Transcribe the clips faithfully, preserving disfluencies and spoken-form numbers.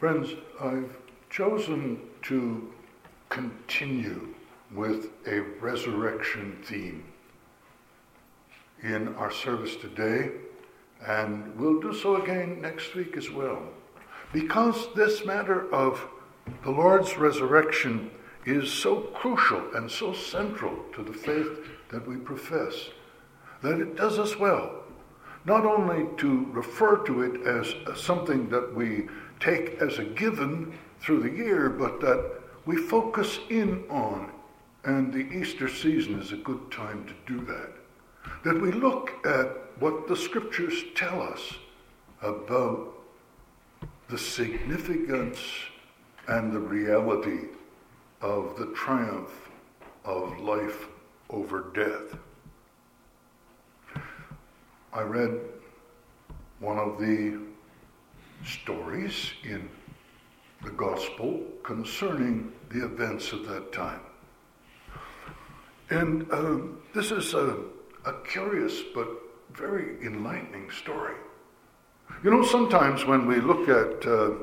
Friends, I've chosen to continue with a resurrection theme in our service today, and we'll do so again next week as well. Because this matter of the Lord's resurrection is so crucial and so central to the faith that we profess, that it does us well not only to refer to it as something that we take as a given through the year, but that we focus in on, and the Easter season is a good time to do that. That we look at what the scriptures tell us about the significance and the reality of the triumph of life over death. I read one of the stories in the gospel concerning the events of that time. And uh, this is a, a curious but very enlightening story. You know, sometimes when we look at uh,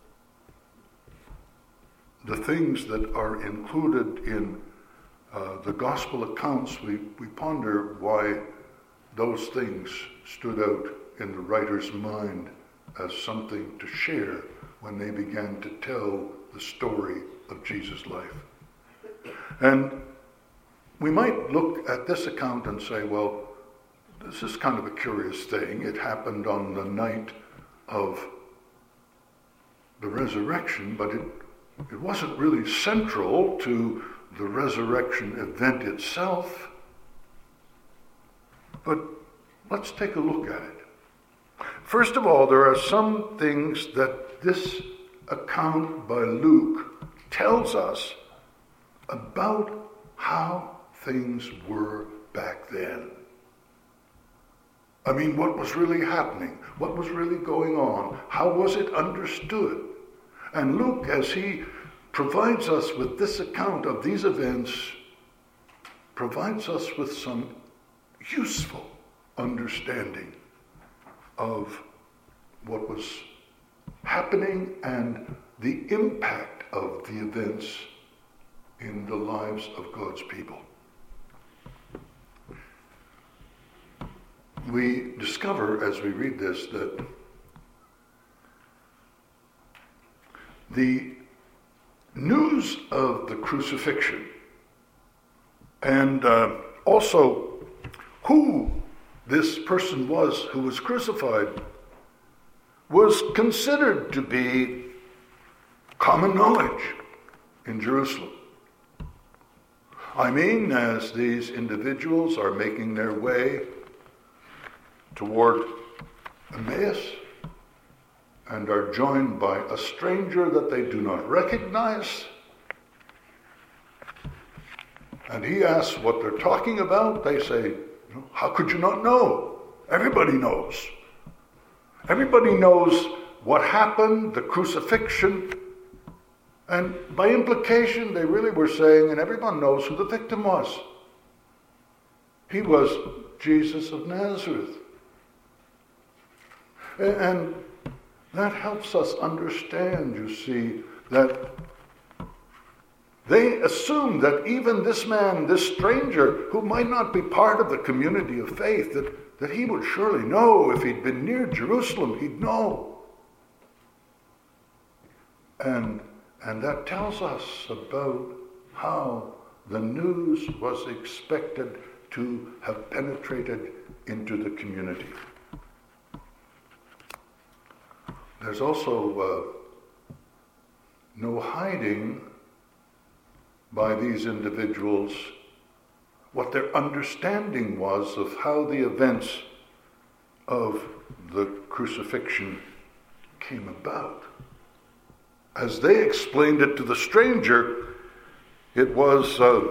the things that are included in uh, the gospel accounts, we, we ponder why those things stood out in the writer's mind as something to share when they began to tell the story of Jesus' life. And we might look at this account and say, well, this is kind of a curious thing. It happened on the night of the resurrection, but it, it wasn't really central to the resurrection event itself. But let's take a look at it. First of all, there are some things that this account by Luke tells us about how things were back then. I mean, what was really happening? What was really going on? How was it understood? And Luke, as he provides us with this account of these events, provides us with some useful understanding of what was happening and the impact of the events in the lives of God's people. We discover as we read this that the news of the crucifixion and uh, also who this person was who was crucified was considered to be common knowledge in Jerusalem. I mean, as these individuals are making their way toward Emmaus and are joined by a stranger that they do not recognize, and he asks what they're talking about, they say, how could you not know? Everybody knows. Everybody knows what happened, the crucifixion. And by implication, they really were saying, and everyone knows who the victim was. He was Jesus of Nazareth. And that helps us understand, you see, that they assumed that even this man, this stranger, who might not be part of the community of faith, that, that he would surely know. If he'd been near Jerusalem, he'd know. And, and that tells us about how the news was expected to have penetrated into the community. There's also uh, no hiding by these individuals what their understanding was of how the events of the crucifixion came about. As they explained it to the stranger, it was uh,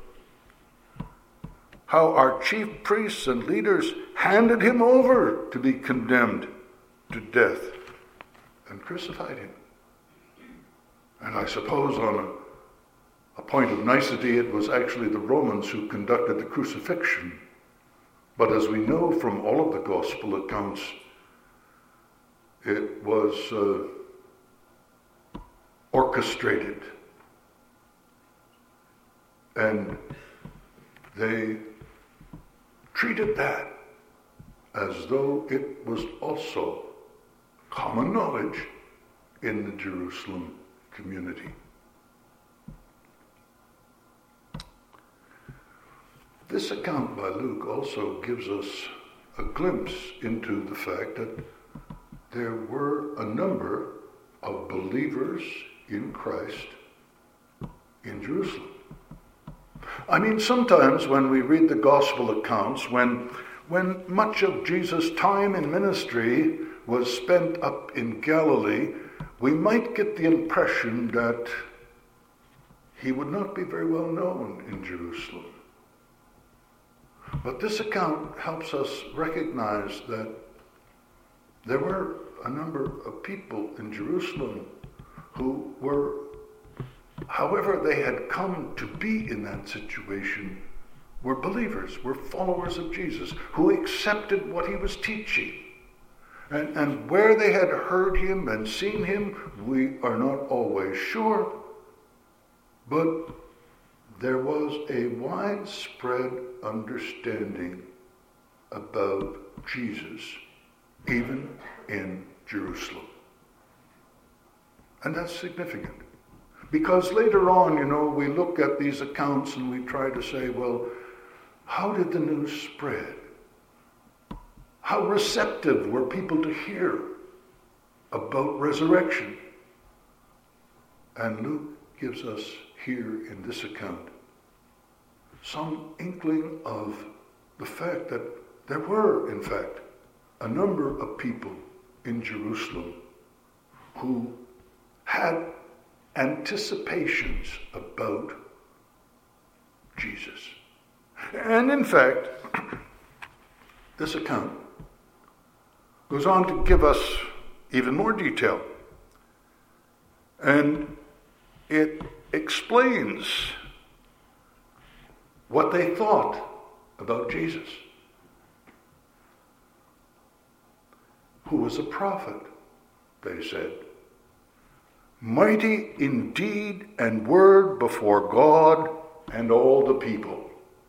how our chief priests and leaders handed him over to be condemned to death and crucified him. And I suppose on a A point of nicety, it was actually the Romans who conducted the crucifixion. But as we know from all of the gospel accounts, it was uh, orchestrated. And they treated that as though it was also common knowledge in the Jerusalem community. This account by Luke also gives us a glimpse into the fact that there were a number of believers in Christ in Jerusalem. I mean, sometimes when we read the gospel accounts, when, when much of Jesus' time in ministry was spent up in Galilee, we might get the impression that he would not be very well known in Jerusalem. But this account helps us recognize that there were a number of people in Jerusalem who were, however they had come to be in that situation, were believers, were followers of Jesus, who accepted what he was teaching. And, and where they had heard him and seen him, we are not always sure, but there was a widespread understanding about Jesus, even in Jerusalem. And that's significant. Because later on, you know, we look at these accounts and we try to say, well, how did the news spread? How receptive were people to hear about resurrection? And Luke gives us here in this account some inkling of the fact that there were, in fact, a number of people in Jerusalem who had anticipations about Jesus. And in fact, this account goes on to give us even more detail. And it explains what they thought about Jesus, who was a prophet, they said, mighty in deed and word before God and all the people.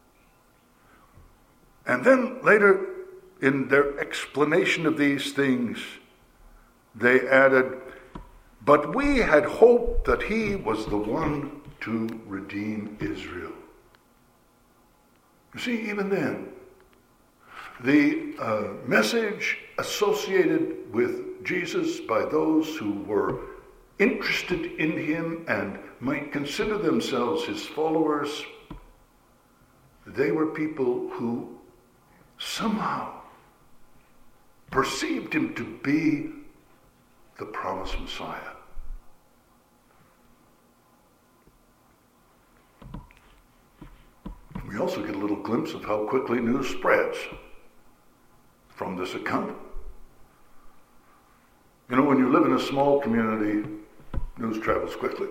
And then later, in their explanation of these things, they added, but we had hoped that he was the one to redeem Israel. You see, even then, the uh, message associated with Jesus by those who were interested in him and might consider themselves his followers, they were people who somehow perceived him to be the promised Messiah. We also get a little glimpse of how quickly news spreads from this account. You know, when you live in a small community, news travels quickly.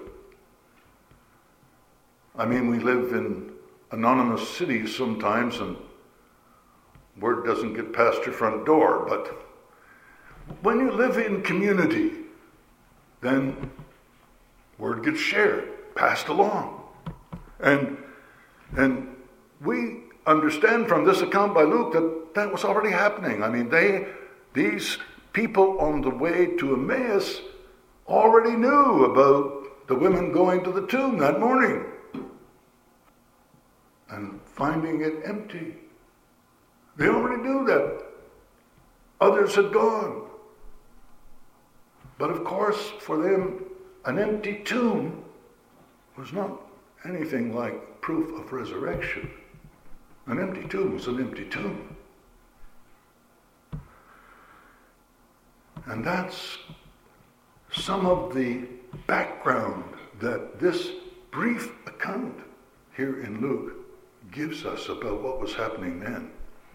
I mean, we live in anonymous cities sometimes, and word doesn't get past your front door. But when you live in community, then word gets shared, passed along. And, and we understand from this account by Luke that that was already happening. I mean, they, these people on the way to Emmaus already knew about the women going to the tomb that morning and finding it empty. They already knew that. Others had gone. But of course, for them, an empty tomb was not anything like proof of resurrection. An empty tomb was an empty tomb. And that's some of the background that this brief account here in Luke gives us about what was happening then.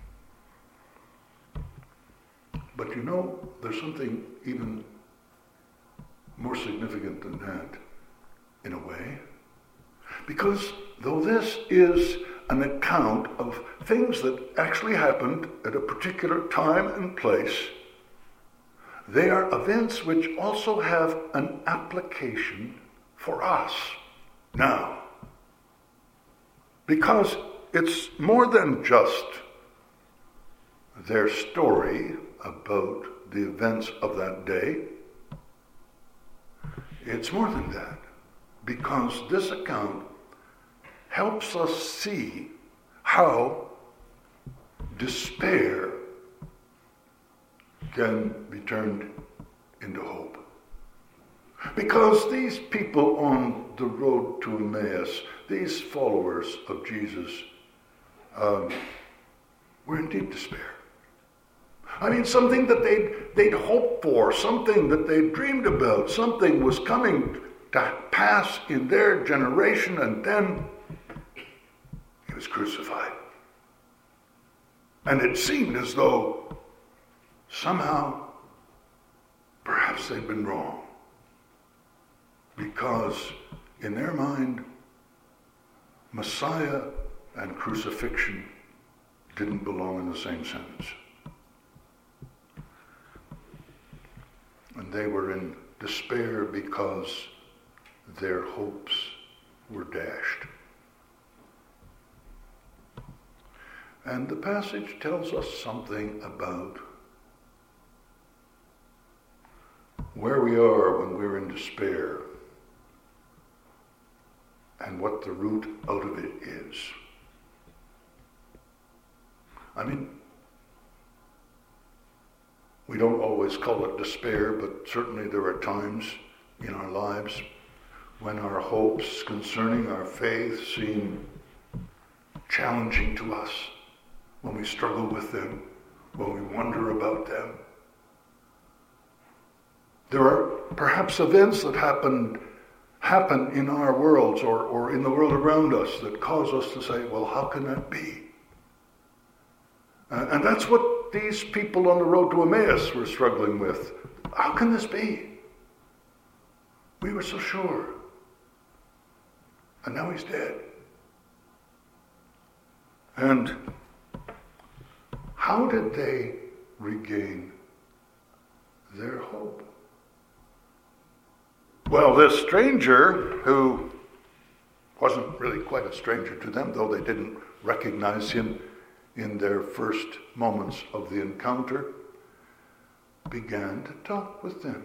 But you know, there's something even more significant than that, in a way. Because though this is an account of things that actually happened at a particular time and place, they are events which also have an application for us now. Because it's more than just their story about the events of that day. It's more than that, because this account helps us see how despair can be turned into hope. Because these people on the road to Emmaus, these followers of Jesus, um, were in deep despair. I mean, something that they'd, they'd hoped for, something that they'd dreamed about, something was coming to pass in their generation, and then he was crucified. And it seemed as though somehow, perhaps they'd been wrong. Because in their mind, Messiah and crucifixion didn't belong in the same sentence. And they were in despair because their hopes were dashed. And the passage tells us something about where we are when we're in despair and what the root out of it is. I mean, we don't always call it despair, but certainly there are times in our lives when our hopes concerning our faith seem challenging to us, when we struggle with them, when we wonder about them. There are perhaps events that happen happen in our worlds or, or in the world around us that cause us to say, well, how can that be? Uh, and that's what these people on the road to Emmaus were struggling with. How can this be? We were so sure. And now he's dead. And how did they regain their hope? Well, this stranger, who wasn't really quite a stranger to them, though they didn't recognize him in their first moments of the encounter, began to talk with them.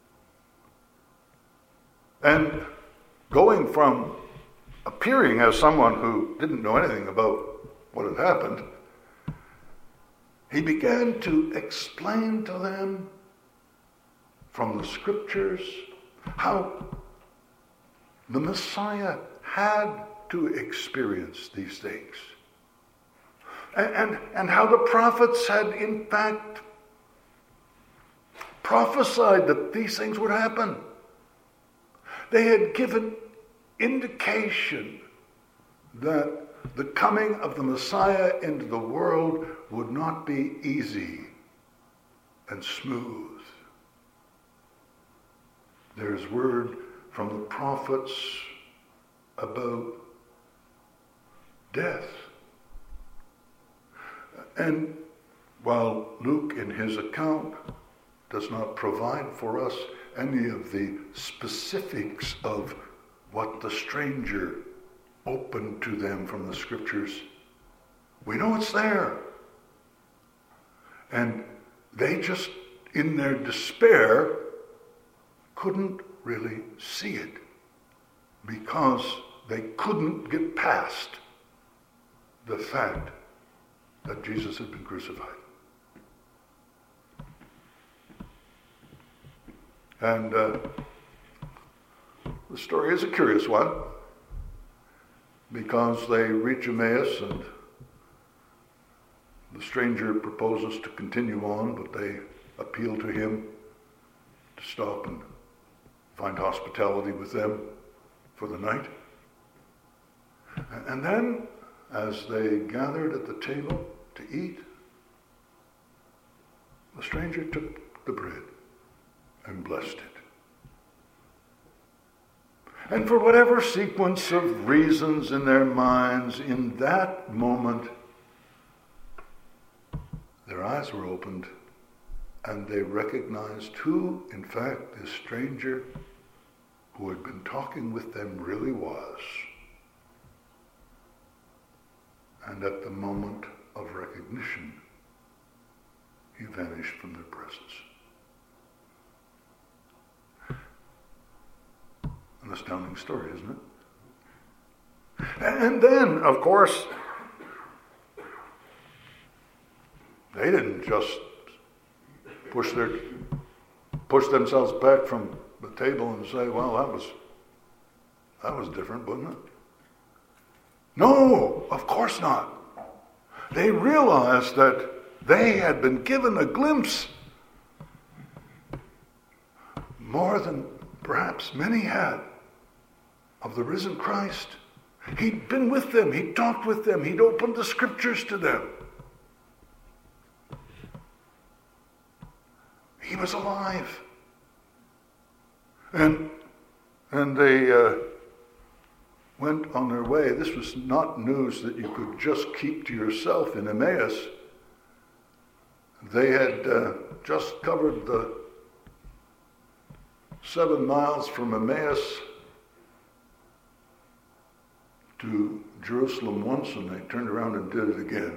And going from appearing as someone who didn't know anything about what had happened, he began to explain to them from the scriptures how the Messiah had to experience these things. And, and, and how the prophets had in fact prophesied that these things would happen. They had given indication that the coming of the Messiah into the world would not be easy and smooth. There's word from the prophets about death. And while Luke, in his account, does not provide for us any of the specifics of what the stranger opened to them from the scriptures, we know it's there. And they just, in their despair, couldn't really see it because they couldn't get past the fact that Jesus had been crucified. And uh, the story is a curious one because they reach Emmaus and the stranger proposes to continue on, but they appeal to him to stop and find hospitality with them for the night. And then, as they gathered at the table to eat, the stranger took the bread and blessed it. And for whatever sequence of reasons in their minds, in that moment, their eyes were opened and they recognized who, in fact, this stranger who had been talking with them really was. And at the moment of recognition, he vanished from their presence. An astounding story, isn't it? And then, of course, they didn't just push their push themselves back from the table and say, well, that was that was different, wasn't it? No, of course not. They realized that they had been given a glimpse, more than perhaps many had, of the risen Christ. He'd been with them. He'd talked with them. He'd opened the scriptures to them. He was alive. And, and they uh, went on their way. This was not news that you could just keep to yourself in Emmaus. They had uh, just covered the seven miles from Emmaus to Jerusalem once, and they turned around and did it again.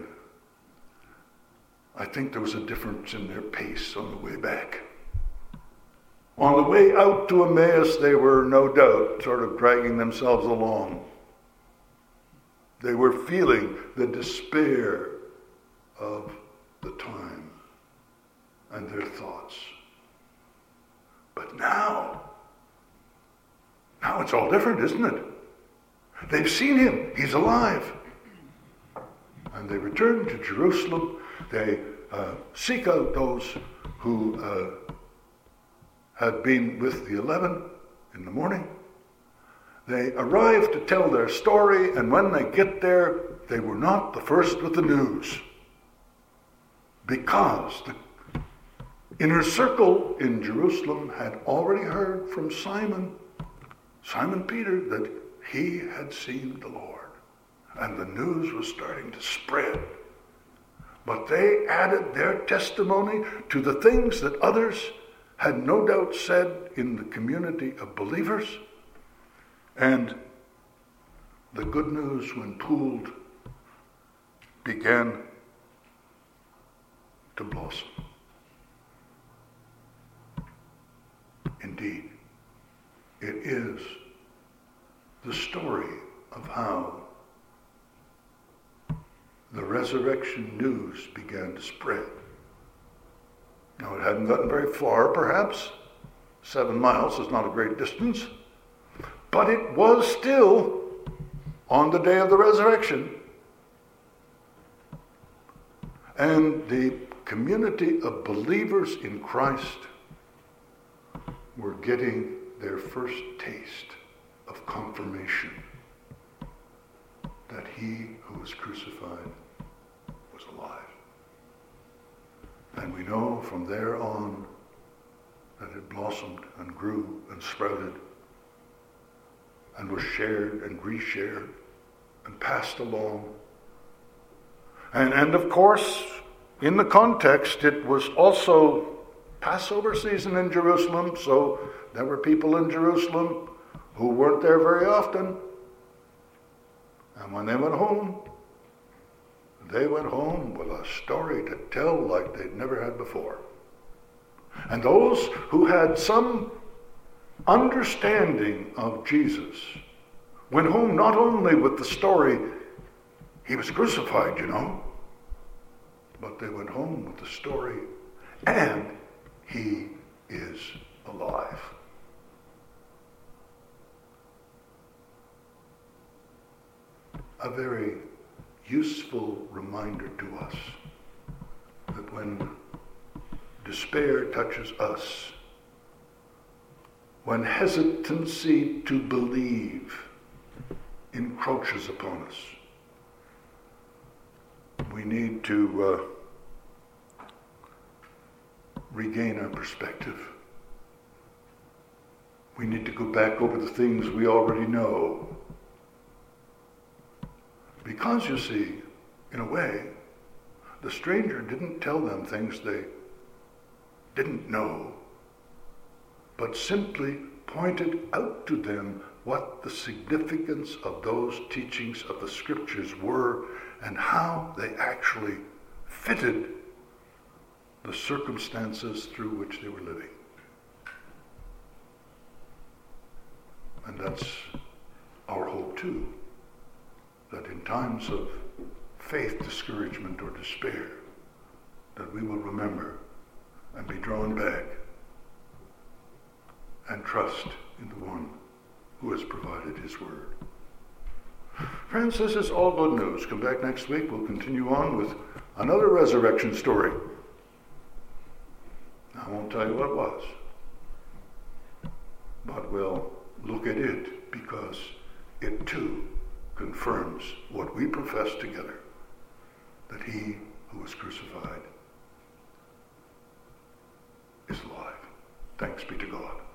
I think there was a difference in their pace on the way back. On the way out to Emmaus, they were no doubt sort of dragging themselves along. They were feeling the despair of the time and their thoughts. But now, now it's all different, isn't it? They've seen him. He's alive. And they return to Jerusalem. They uh, seek out those who uh, had been with the eleven in the morning. They arrive to tell their story, and when they get there, they were not the first with the news. Because the inner circle in Jerusalem had already heard from Simon, Simon Peter, that he had seen the Lord. And the news was starting to spread. But they added their testimony to the things that others had no doubt said in the community of believers. And the good news, when pooled, began to blossom. Indeed, it is the story of how the resurrection news began to spread. Now, it hadn't gotten very far, perhaps. Seven miles is not a great distance. But it was still on the day of the resurrection. And the community of believers in Christ were getting their first taste of confirmation that he who was crucified was alive. And we know from there on that it blossomed and grew and sprouted and was shared and reshared and passed along. And, and of course, in the context, it was also Passover season in Jerusalem, so there were people in Jerusalem who weren't there very often. And when they went home, they went home with a story to tell like they'd never had before. And those who had some understanding of Jesus went home not only with the story, he was crucified, you know, but they went home with the story, and he is alive. A very useful reminder to us that when despair touches us, when hesitancy to believe encroaches upon us, we need to uh, regain our perspective. We need to go back over the things we already know. Because, you see, in a way, the stranger didn't tell them things they didn't know, but simply pointed out to them what the significance of those teachings of the Scriptures were and how they actually fitted the circumstances through which they were living. And that's our hope too, that in times of faith, discouragement, or despair, that we will remember and be drawn back and trust in the one who has provided his word. Friends, this is all good news. Come back next week. We'll continue on with another resurrection story. I won't tell you what it was, but we'll look at it because it too confirms what we profess together, that he who was crucified is alive. Thanks be to God.